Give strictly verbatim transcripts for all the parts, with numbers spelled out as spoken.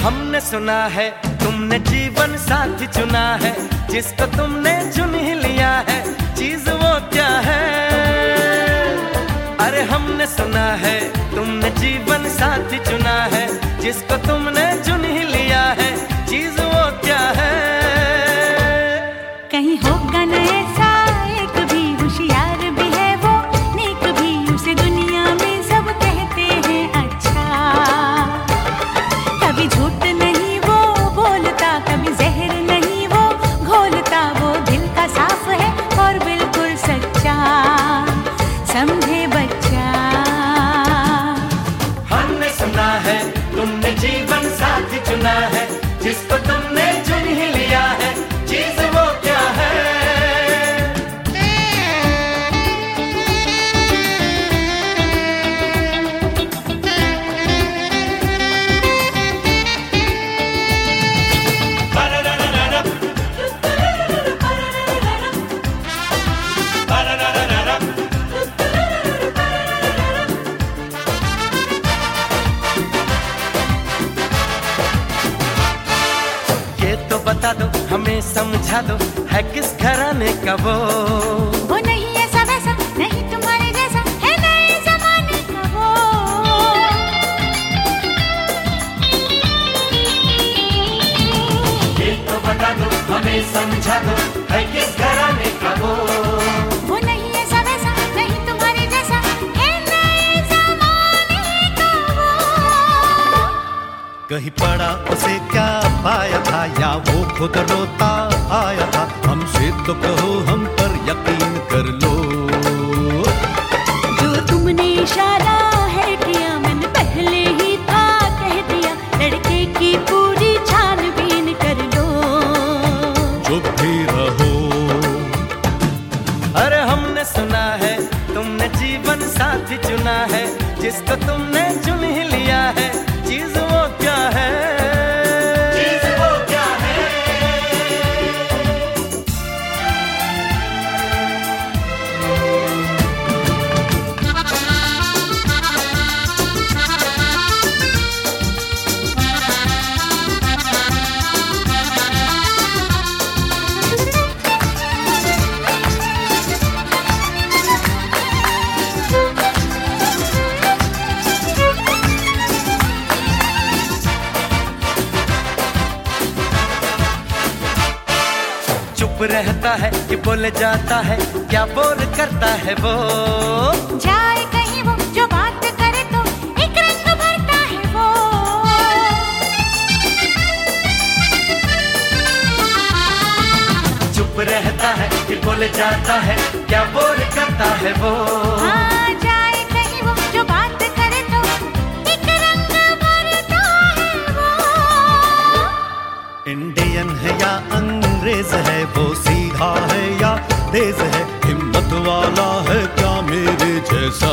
हमने सुना है तुमने जीवन साथी चुना है, जिसको तुमने चुन ही लिया है, चीज वो क्या है? अरे हमने सुना है तुमने जीवन साथी चुना है, जिसको तुमने चुन ही लिया है, चीज वो क्या है? कहीं होगा न ऐसा एक भी, होशियार भी है वो, नेक भी, उसे दुनिया में सब कहते हैं अच्छा। कभी झूठ नहीं वो बोलता, कभी जहर नहीं वो घोलता, वो दिल का साफ है और बिल्कुल सच्चा, समझे बच्चा। हमने सुना है तुमने जीवन साथी चुना है, जिसको तुमने चुन ही लिया है, चीज वो क्या है? बता दो हमें समझा दो, है किस घराने का वो? वो नहीं ऐसा वैसा, नहीं तुम्हारे जैसा, है नए जमाने का वो। ये तो बता दो हमें समझा दो, है किस घराने का वो? वो नहीं ऐसा वैसा, नहीं तुम्हारे जैसा, है नए जमाने का वो। कहीं पड़ा उसे क्या पाया था, या वो खुद रोता आया था? हमसे तो कहो, हम पर यकीन कर लो। जो तुमने इशारा है किया, मैंने पहले ही था कह दिया, लड़के की पूरी छानबीन कर लो। चुप भी रहो। अरे हमने सुना है तुमने जीवन साथी चुना है, जिसको तुमने चुन ही लिया है, चीज वो क्या है? चुप रहता है कि बोल जाता है, क्या बोल करता है वो? जाए कहीं वो, जो बात करे तो एक रंग भरता है वो। चुप रहता है कि बोल जाता है, क्या बोल करता है वो? हाँ, जाए कहीं वो, जो बात करे तो एक रंग भरता है वो। इंडियन है या अंग्रेज है, वो सीधा है या तेज है, हिम्मत वाला है क्या मेरे जैसा?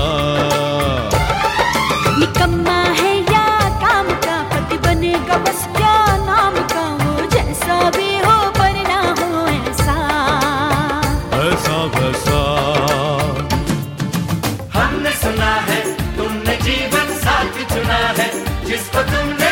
निकम्मा है या काम का, पति बनेगा बस क्या नाम का, वो जैसा भी हो पर ना हो ऐसा, ऐसा वैसा। हमने सुना है तुमने जीवन साथी चुना है, जिसको तुमने